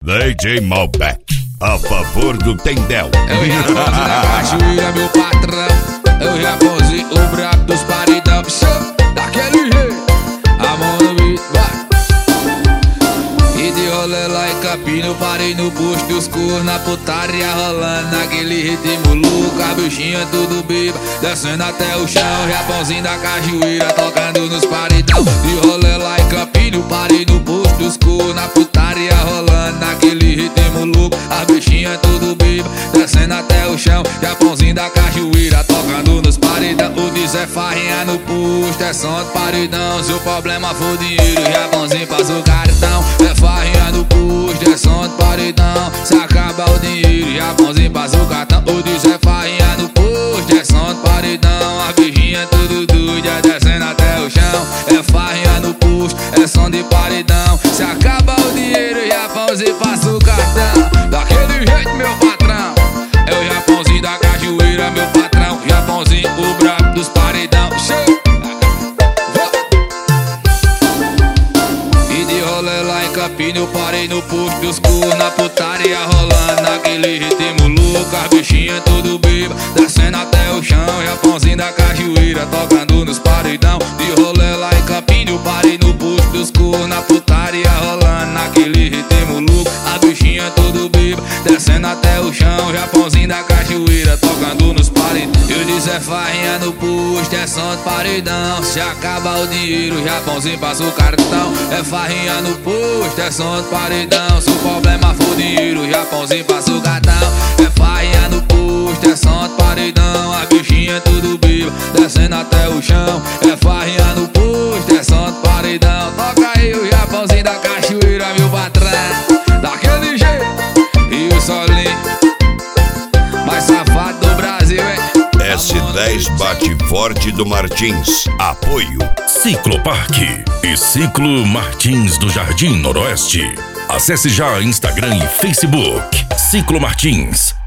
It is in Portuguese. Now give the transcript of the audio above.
DJ Malbec, a favor do Tendel. É o Japonzinho da cachoeira, meu patrão. É o Japonzinho, o brabo dos paredão. Daquele jeito, a mão no beat, vai. E de rolê lá em Campina, parei no posto dos cor, na putaria rolando naquele ritmo louco. A bichinha tudo beba, descendo até o chão. Japonzinho da cachoeira, tocando nos paredão. De rolê lá em Campina, parei no posto dos cor, na putaria rolando naquele ritmo louco. A bichinha tudo beba, descendo até o chão. Japonzinho da cachoeira, tocando nos paredão. O Diz é farrinha no posto, é som de paredão. Se o problema for dinheiro, Japonzinho passa o cartão. É farrinha no posto, é som de paredão. Se acaba o dinheiro, Japonzinho passa o cartão. O Diz é farrinha no posto, é som de paredão. A bichinha tudo doida, descendo até o chão. É farrinha no posto, é som de paredão. Se acaba o dinheiro, Japonzinho passa o cartão. Daquele jeito, meu patrão. É o Japonzinho da cachoeira, meu patrão. Japonzinho, o brabo dos paredão. E de rolê lá em Campina, eu parei no posto dos cor, na putaria rolando naquele ritmo louco. As bichinhas tudo beba, descendo até o chão. Japonzinho da cachoeira, tocando nos paredão. De rolê lá em Campina, eu parei no posto dos cor, na putaria rolando naquele ritmo louco. As bichinhas tudo beba, descendo até o chão. Japonzinho da cachoeira, tocando nos paredão. Eu disse é farrinha no posto, é som de paredão. Se acaba o dinheiro, Japonzinho passa o cartão. É farrinha no posto, é som de paredão. Se o problema for dinheiro, Japonzinho passa o cartão. É farrinha no posto, é som de paredão. A bichinha tudo beba, descendo até o chão. É farrinha no posto, é som de paredão. Toca aí o Japonzinho da cachoeira, meu patrão. Daquele jeito, e o solinho mais safado do Brasil, hein? S10 Bate Forte do Martins. Apoio Cicloparque e Ciclo Martins do Jardim Noroeste. Acesse já Instagram e Facebook Ciclo Martins.